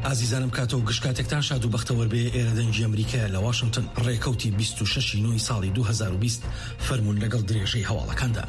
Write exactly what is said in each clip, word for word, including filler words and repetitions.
ئازیزانم کاتۆ گشتکاتێکتان شاد و بەختەوەر بێ ئێرە دەنگی ئەمریکا لە واشنگتن ڕێکەوتی بیست و شەش نۆی ساڵی دوو هەزار و بیست فەرموون لەگەڵ درێژەی هەواڵەکاندا.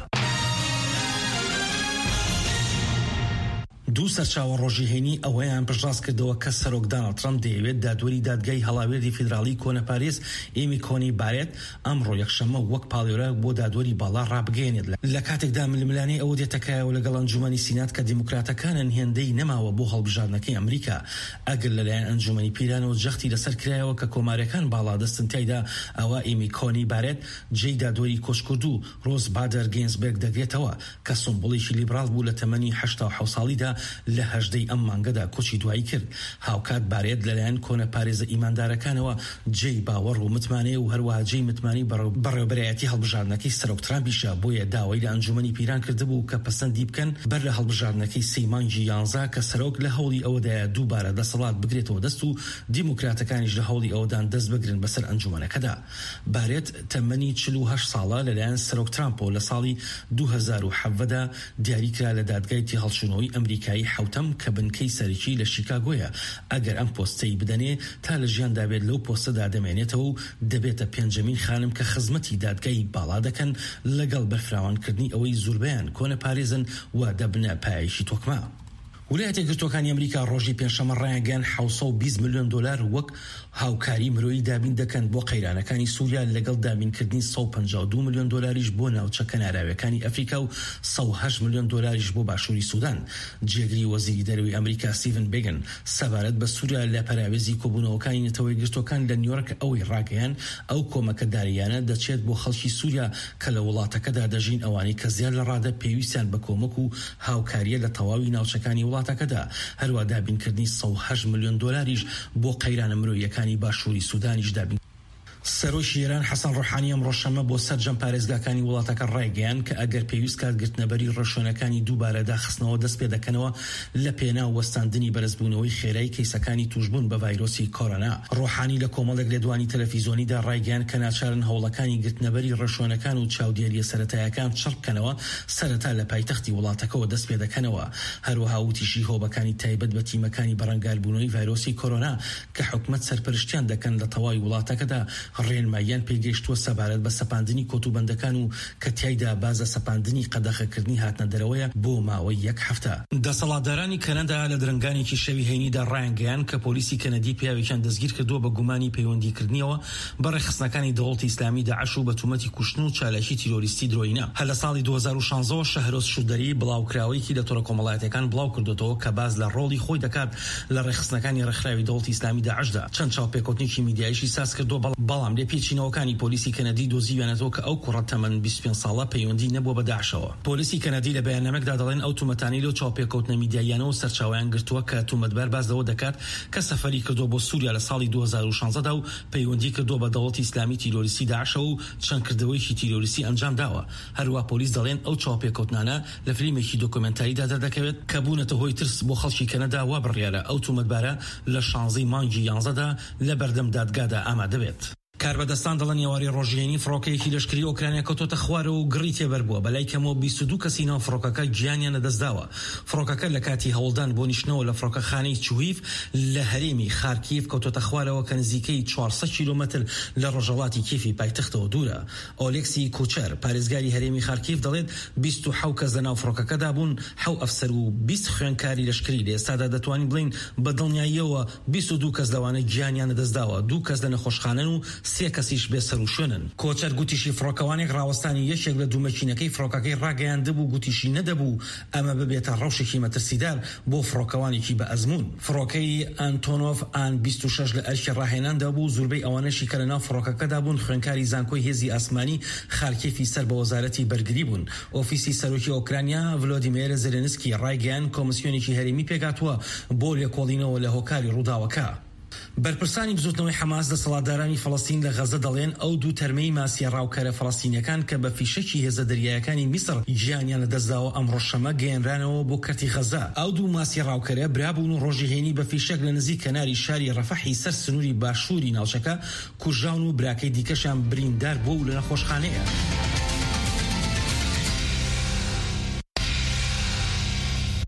دوو سەرچاوە ڕۆژی هێنی ئەوەیان پشتڕاست کردەوە کە سەرۆک دۆناڵد ترامپ دەیەوێت دادوەری دادگای هەڵاوێردی فیدراڵی کۆنەپارێز ئێمی کۆنی بارێت ئەمڕۆ یەکشەممە وەک پاڵێورە بۆ دادوەری باڵا ڕابگەێنێت لە کاتێکدا ململانەی ئەوە دێتەکایەوە لەگەڵ ئەنجومەنی سینات کە دیموکراتەکانن هێندەی نەماوە بۆ هەڵبژاردنەکەی ئەمریکا ئەگەر لەلایەن ئەنجومەنی پیرانەوە جەختی لەسەر کرایەوە کە کۆمارەکان باڵا دەستن تایدا ئەوە ئێمی کۆنی بارێت جێی دادوەری کۆچکرد و ڕۆز بادەر گێنزبێرگ دەگرێتەوە کە سۆمبڵێکی لیبرال بوو لە تەمەنی هەشتا و حەوت ساڵیدا لە هەژدەی ئەم مانگەدا کۆچی دوایی کرد. هاوکات بارێت لەلایەن کۆنە پارێزە ئیماندارەکانەوە جێی باوەڕ و متمانەیە و هەروەها جێی متمانی بەڕێوەبەرایەتی هەڵبژاردنەکەی سەرۆک ترامپیشە بۆیە داوای لە ئەنجومەنی پیران کردبوو کە پەسەندی بکەن بەر لە هەڵبژاردنەکەی سەی مانگی یانزە کە سەرۆک لە هەوڵی ئەوەدایە دووبارە دەسەڵات بگرێتەوە دەست و دیموکراتەکانیش لە هەوڵی ئەوەدان دەست بگرن بەسەر ئەنجومەنەکەدا. بارێت تەمەنی چل و هەشت ساڵە لەلایەن سەرۆک ترامپۆ لە ساڵی دوو هەزار و حەڤەدا دیاریکرا لە دادگای تێهەڵچوونەوەی ئەمریکایی حوتەم کە بنکەی سەرکی لە شیکاگۆیە. ئەگەر ئەم پۆستەی بدەنێ تا لە ژیاندا بێت لەو پۆستەدا دەمێنێتەوە و دەبێتە پێنجەمین خانم کە خزمەتی دادگای باڵا دەکەن لەگەڵ بەرفراوانکردنی ئەوەی زۆربیان کۆنە پارێزن و دەبنە پایشی تۆکما. ویلایەتە یەکگرتووەکانی ئەمریکا ڕۆژی پێنجشەممە ڕایگەیان حەوت و بیست ملیۆن دۆلار وەک هاوکاری مرۆیی دابین دەکەن بۆ قەیرانەکانی سووریا لەگەڵ دابینکردنی سەد و پەنجا و دوو ملیۆن دۆلاریش بۆ ناوچەکە ناراویەکانی ئەفریقا و سەد و هەشت ملیۆن دۆلاریش بۆ باشووری سوودان. جێگری وەزیری دەرەوەی ئەمریکا ستیڤن بیگن سەبارەت بە سووریا لە پەراوێزی کۆبوونەوەکانی نەتەوە یەکگرتووەکان لە نیویۆرک ئەوەی ڕاگەیان ئەو کۆمەکەداریانە دەچێت بۆ خەڵکی سووریا کە لە وڵاتەکەدا دەژین ئەوانەی کە زیاد لە ڕادە پێویستیان بە کۆمەک و هاوکاریە لە تەواوی ناوچەکانی وڵاتەکەدا. هەروە دابینکردنی سەد و هەشت ملیۆن دۆلاریش بۆ قەیرانە مرۆییەکانی باشووری سوودانیش دابین. سەرۆکی ئێران حەسەن ڕۆحانی ئەمڕۆ شەمە بۆ سەرجەم پارێزگاکانی وڵاتەکە ڕایگەیاند کە ئەگەر پێویست کات گرتنەبەری ڕەشۆنەکانی دووبارە داخستنەوە دەست پێ دەکەنەوە لە پێناو وەستاندنی بەرزبوونەوەی خێرایی کەیسەکانی توشبوون بە ڤایرۆسی کۆڕۆنا. ڕۆحانی لە کۆمەڵێک لێدوانی تەلەڤیزۆنیدا ڕایگەیاند کە ناچارن هەوڵەکانی گرتنەبەری ڕەشۆنەکان و چاودێریە سەرەتاییەکان چڕ بکەنەوە سەرەتا لە پایتەختی وڵاتەکەەوە دەست پێ دەکەنەوە. هەروەها وتیشی هۆبەکانی تایبەت بە تیمەکانی بەڕەنگاربوونەوەی ڤایرۆسی کۆڕۆنا کە حکومەت سەرپەرشتیان دەکەن لە تەواوی وڵاتەکەدا ڕێنماییان پێگەیشتووە سەبارەت بە سەپاندنی کۆتوبەندەکان و کە تیایدا بازە سەپاندنی قەدەخەکردنی هاتنە دەرەوەیە بۆ ماوەی یەک هەفتە. دەسەڵاتدارانی کەنەدا لە درنگانێکی شەوی هەینیدا ڕایانگەیان کە پۆلیسی کەنەدی پیاوێکیان دەستگیر کردووە بە گومانی پەیوەندیکردنیەوە بە ڕێخستنەکانی دەوڵەتی ئیسلامی داعش و بە تومەتی کوشتن و چالاکی تیرۆریستی درۆینە. هە لە ساڵی دوو هەزار و شانزە شەهرۆز شودەری بڵاوکراوەیەکی لە تۆڕە کۆمەڵایەتەکان بڵاو کردوەوە کە باز لە ڕۆڵی خۆی دەکات لە ڕێخستنەکانی ڕێکخراوی دەوڵەتی ئیسلامی داعشدا. چەند چاوپێکەوتنێکی میدیاییشی ساز کردووە بەڵام لێ پێچینەوەکانی پۆلیسی کەنەدی دۆزیویانەتەوە کە ئەو کوڕە تەمەن بیست و پێنج ساڵە پەیوەندی نەبووە بە داعشەوە. پۆلیسی کەنەدی لە بەیاننامەکدا دەڵێن ئەو تومەتانی لەو چاوپێکەوتنە میدیاییانەوە سەرچاویان گرتووە کە تومەتبار باز لەوە دەکات کە سەفەری کردووە بۆ سووریا لە ساڵی دوو هەزار و شانزەدا و پەیوەندی کردووە بە دەوڵەتی ئیسلامی تیرۆریستی داعشەوە و چەند کردەوەیەکی تیرۆریستی ئەنجام داوە. هەروە پۆلیس دەڵێن ئەو چاوپێکەوتنانە لە فیلمێکی دۆکومنتاریدا دەردەکەوێت کە بوونەتە هۆی ترس بۆ خەڵکی کەنەدا وا بڕیارە ئەو تومەتبارە لە شانزەی مانگی یانزەدا لە بەردەم دادگادا ئامادە بێت. کاربەدەستان دەڵێن ئێواری ڕۆژێنی فڕۆکەیەکی لەشکری ئۆکرانیا کەوتۆتە خوارەوە و گڕی تێبەربووە. بەلای کەمەوە بیست و دوو کەسی ناو فڕۆکەکە گیانیان لەدەستداوە. فڕۆکەکە لە کاتی هەوڵدان بۆ نیشتنەوە لە فڕۆکەخانەی چویف لە هەرێمی خارکیف کەوتۆتە خوارەوە کە نزیکەی چوارسەد کیلۆمەتر لە ڕۆژهەڵاتی کیفی پایتەختەوە دوورە. ئۆلێکسی کوچەر پارێزگاری هەرێمی خارکیف دەڵێت بیست و حەوت کەس لە ناو فڕۆکەکەدا بوون، حەوت ئەفسەر و بیست خوێندکاری لەشکری. لە ئێستادا دەتوانین بڵین بە دڵنیاییەوە بیست و دوو کەس لەوانە گیانیان لەدەستداوە، دوو کەس لە نەخۆشخانەن و سێ کەسیش سەروشێنن. کۆچەر گوتیشی فڕۆکەوانێک ڕاوەستانی یەکێک لە دوومەکینەکەی فڕۆکەکەی ڕاگەیاندەبوو گوتیشی نەدەبوو ئەمە ببێتە ڕەوشێکی مەترسیدار بۆ فڕۆکەوانێکی بە ئەزمون. فڕۆکەی ئەنتۆنۆف ئان بیست و شەش لە ئەرکی ڕاهێناندا بوو. زۆربەی ئەوانەشی کە لە ناو فڕۆکەکەدا بوون خوێندکاری زانکۆی هێزی ئاسمانی خارکیفی سەر بە وەزارەتی بەرگری بوون. ئۆفیسی سەرۆکی ئۆکرانیا ڤلۆدیمیر زێلێنسکی ڕایگەیان کۆمسیۆنێکی هەرێمی پێگاتووە بۆ لێکۆڵینەوە لە هۆکاری ڕووداوەکە. بەرپرسانی بزوتنەوەی حەماس دەسەڵاتدارانی فەڵەستین لە غەزە دەڵێن ئەو دوو تەرمەی ماسیە ڕاوکەرە فەڵەستینیەکان کە بە فیشەکی هێزە دەریایەکانی میسر گیانیان لەدەستداوە ئەمڕۆ شەمە گەیەنرانەوە بۆ کەرتی غەزە. ئەو دوو ماسی ڕاوکەرە برابوون و ڕۆژی هێنی بە فیشەک لە نزیک کەناری شاری ڕەفەحی سەر سنووری باشووری ناوچەکە کوژاون و براکەی دیکەشان بریندار بۆ و لە نەخۆشخانەیە.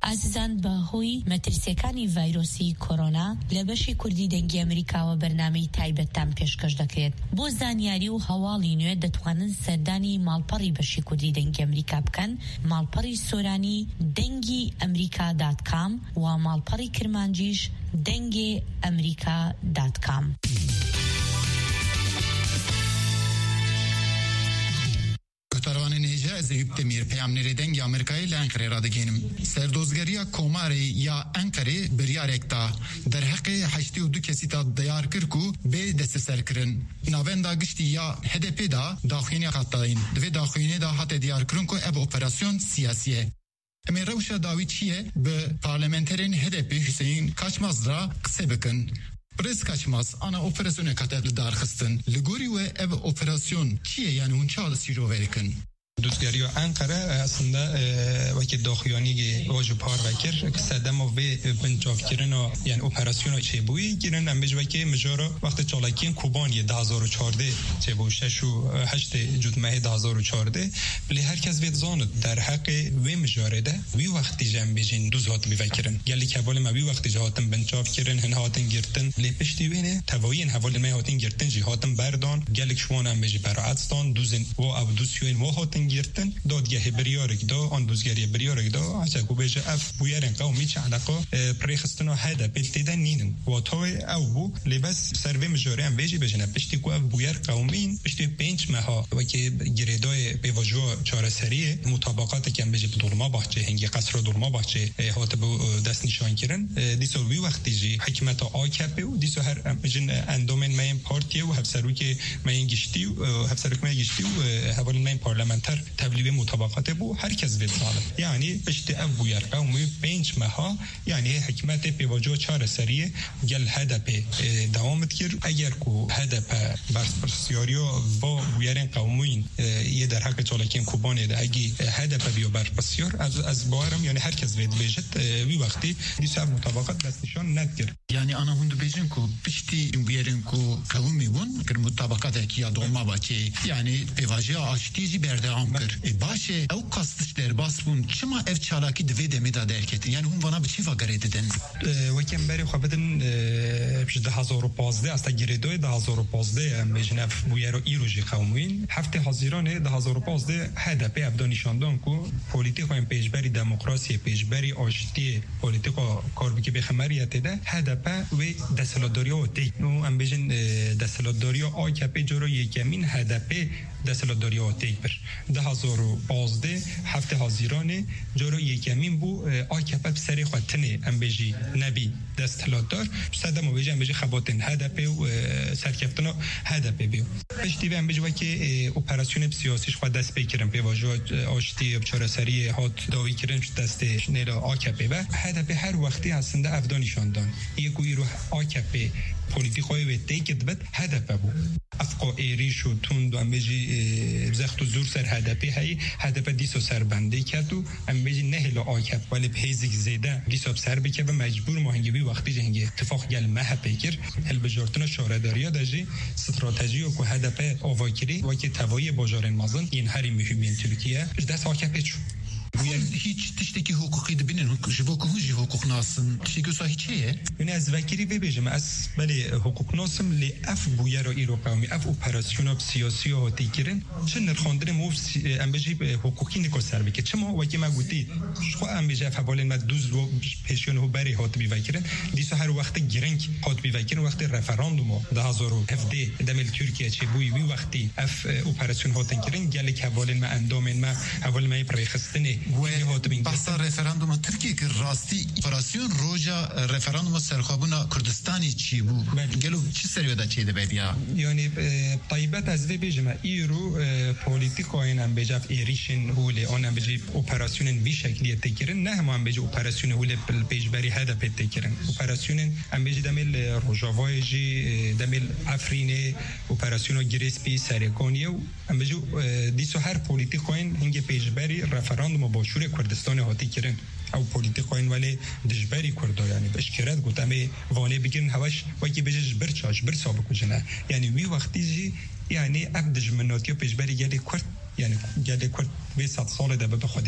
ئازیزان بەهۆی مەترسیەکانی ڤایرۆسی کۆرۆنا لە بەشی کوردی دەنگی ئەمریکاوە بەرنامەی تایبەتتان پێشکەش دەکرێت. بۆ زانیاری و هەواڵی نوێ دەتوانن سەردانی ماڵپەڕی بەشی کوردی دەنگی ئەمریکا بکەن، ماڵپەڕی سۆرانی دەنگی ئەمریکا دات کام و ماڵپەڕی کرمانجیش دەنگی ئەمریکا دات کام. Tarvanên hêja ez ê Demîr peyamnerê dengê Amerîkayê li Enqerê radigenim. Serdozgeriya Komarê ya Enqerê biryarek da derheqê heştê û du kesî da diyar kir ku bê desteserkirin. Navenda giştî ya H D P da daxuyînê qatayîn. Divê daxuyînê da hate diyar kirin ku ev operasyon siyasî ye. Em ê rewşa dawî çi ye bi parlamenterên H D P Hüseyin Kaçmaz ra qise bikin. Brez Kaçmaz ana operasyona katet li darxistin. Li gorî we ev operasyon çi ye yani hûn çi sîro verikin? دوستگری انقره aslında وقتی داخلیانی واجب پار وکر که سدم و بنجاف کردن یعنی اپراسیون چه بوی گیرن امروز وقتی مجرا وقت چالاکین کوبانی دو هزار و چهارده چه بوی شش و هشت جدمه دو هزار و چهارده ولی هر کس وید زاند در حق و مجارده وی وقتی جنب بجین دوز هات بیفکرن گلی کبال ما وی وقتی جهاتن بنجاف کردن هن هاتن گرتن لپشتی وینه توایین حوال ما هاتن گرتن جهاتن بردان گلی شوان هم بجی برعتستان دوزن و او دوسیوین و هاتن گرتن دادگاه بریارک دا آن دوزگری بریارک دا عجب و بجه اف بویرن قومی چه علاقه پریخستن و هده بلتیدن نینن و تاوی او بو لباس سروی مجاره هم بیجی بجنه پشتی که اف بویر قومین پشتی پنج ماها و که گریدای بیواجو چاره سریه مطابقات که هم بیجی بدولما باچه هنگی قصر دولما باچه هات بو دست نشان کرن دیسو وی وقتی جی حکمت آکپه و دیسو هر جن اندومن ماین پارتی و هفسرو که ماین گشتی و هفسرو که ماین گشتی و حوال ماین پارلمانتر تبلیغ مطابقات بو هر کس وید ساله یعنی پشت او بویر قومی پنج ماها یعنی حکمت بیواجو چاره سریه گل هدف دوامت کرد اگر کو هدف برپرسیاریا با بویرین قومین یه در حق چالکین کوبانه ده اگه هدف بیو برپرسیار از از باورم یعنی هر کس وید بیجت وی وقتی دیسا مطابقات دست نشان ندگیر yani ana hundu bejin ku pişti buyerên ku kavmi bun kir mutabakat ki ya dolma baçe yani pevajiya açtici berde amkir e başe ev kastışlar basbun çima ev çalaki dve demida derketin yani hun bana bir çifa garededen وکم بری خبدن پیش ده هزار و پانزده است گریدای ده هزار و پانزده میجنف بویرو ایروجی قومین هفته هزاران ده هزار و پانزده هدف ابدا نشاندن کو پلیتیک و پیشبری دموکراسی پیشبری آشتی پلیتیک کاربکی به خمریت ده هدف و دستلاداری و تکنو ام بیجن دستلاداری آکپ جورو یکمین هدف دستلاداری و تکبر ده هزار و پانزده هفته هزاران جورو یکمین بو آکپ سری خاطنه ام بیجی نبی دستلادار صدم و بیجن بیجی خباتن هدف و سرکفتنا هدف بیو پشتی ام بیجوا که اپراسیون سیاسیش خود دست بکرم به واژه آشتی چهار سری هات داوی کردن دست نیلا آکپ و هدف هر وقتی هستنده افدانیشان دان یکوی رو آکپ پلیتیکای و تیکت بد هدف بو افقا ایریش و تند و امبیجی زخت و زور سر هدفی هی هدف دیسو سر بنده کرد و امبیجی نهلا آکپ ولی پیزیک زیده دیسو سر بکه و مجبور ماهنگی بی وقتی جنگی اتفاق گل مه پیکر هل بجارتنا شارداریا داجی استراتژی و که هدف آواکری و که توایی باجارن مازن این هری مهمین ترکیه دست آکپ چو hiç tişteki hukuki de binin jivok huji hukuk nasım tişteki sa hiç ye yani az vekili bebejim az bale hukuk nasım li af buyara Avrupa af operasyona siyasi و تیکرین چه نرخاندن مو ام بجی حقوقی نکو سر بکه چه ما وکی ما گوتی شو ام بجی فوالن ما دوز و پیشون هو بری هات بی وکرن دیسو هر وقت گرنگ هات بی وکرن وقت رفراندوم ده هزار و هفده دمل ترکیه چه بوی وی وقتی اف اپراسیون هاتن کرن گله حوالن ما اندامن ما حوال ما پرخستنه بحث رفراندوم ترکیه که راستی اپراسیون روجا رفراندوم سرخابونا کردستانی چی بو گلو چی سریودا چی ده بیا یعنی طیبت از وی بجم ایرو پولیتیکاین ام بجف ایریشن هول اون ام بجی اپراسیون وی شکلی تکرن نه هم بجی اپراسیون هول پیشبری هدف تکرن اپراسیون ام بجی دمل روجاوای جی دمل افرینه اپراسیون گریسپی سرکونیو ام بجی دیسو هر پولیتیکاین هنگ پیشبری رفراندوم باشور کردستان هاتی کرن او پولیتیکاین ولی دجبری کرده یعنی بشکرات گفتم وانه بگیرن هواش وکی بجش برچاش برسابق کنه یعنی وی وقتی جی یعنی اب دجمناتی پیشبری گلی کرد یعنی گلی کرد به صد سال ده به خود